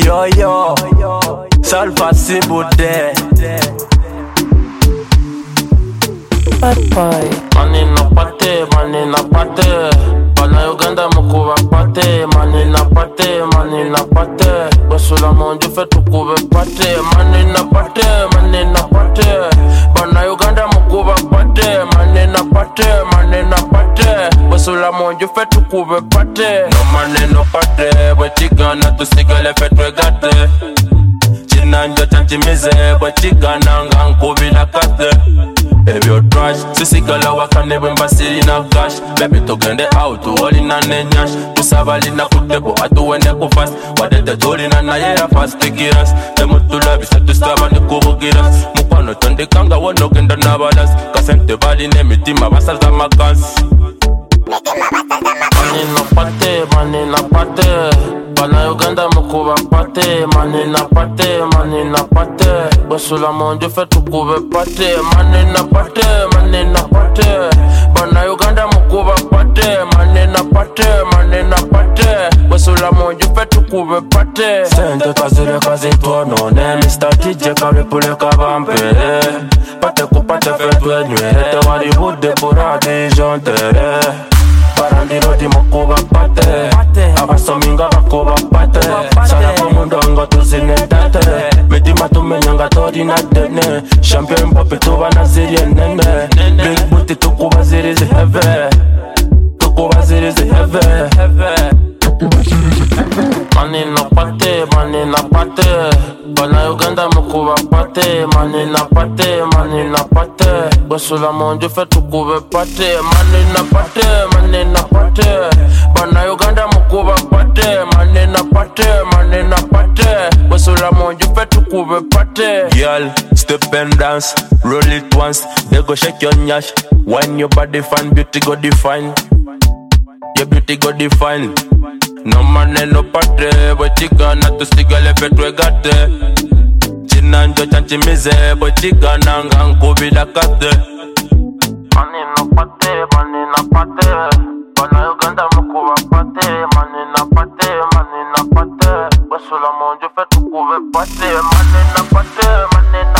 Yo, Salva Sibude. Bad boy. Money na pate, money na pate. Bana Uganda mukuba pate, money na pate, money na pate. Basula monju fe tukube pate, money na pate, money na pate. Bana Uganda mukuba pate, money na pate, money na pate. Basula monju fe tukube pate. No money no pate, bwetigana tusigale fe twegate. Chinanjo chanchimize, bwetigana nga nkubila kate. Ebyo trash, sisigala wakane bwemba sirina cash. Baby tugende out, olina ne nyash. Tusabalina kutebo, atuwene kufast. Wadete tulina na yera fast pikiras. Temutula bisa tusaba ni kubugiras. Mukwano tondekanga wono genda nabalas. Kasente bali ne mitima basalza makas. Money na pate, money na pate. Bana Uganda mukuba pate, money na pate, money na pate. Basula monju fe tukube pate, money na pate, money na pate. Bana Uganda mukuba pate, money na pate, money na pate. Basula monju fe tukube pate. Sente kazire kazitono ne Mr. DJ karipule kabampere. Pate kupate fe twenywere. Tewari bude buradi jontere. Barandiro di mukuba pate. Abasominga bakuba pate. Sana kumundongo tuzine tate. Medima tumenyanga tori na dene. Champion popi tuba na ziri nene. Big booty tukuba ziri zi heavy. Tukuba ziri zi heavy. Money na pate, money na pate. Bana Uganda mukuba pate, money na pate, money na pate. Basula monju fe tukube pate, money na pate, money na pate. Bana Uganda mukuba pate, money na pate, money na pate. Basula monju fe tukube pate. Girl, step and dance, roll it once. They go shake your nyash. When your body fine, beauty go define. Your beauty go define. No money no pate, bwetigana tusigale fe twegate. Chinanjo chanchimize, bwetigana nga nkubila kate. Money no pate, money na pate. Bana Uganda mukuba pate, money na pate, money na pate. Basula monju fe tukube pate, money na pate, money na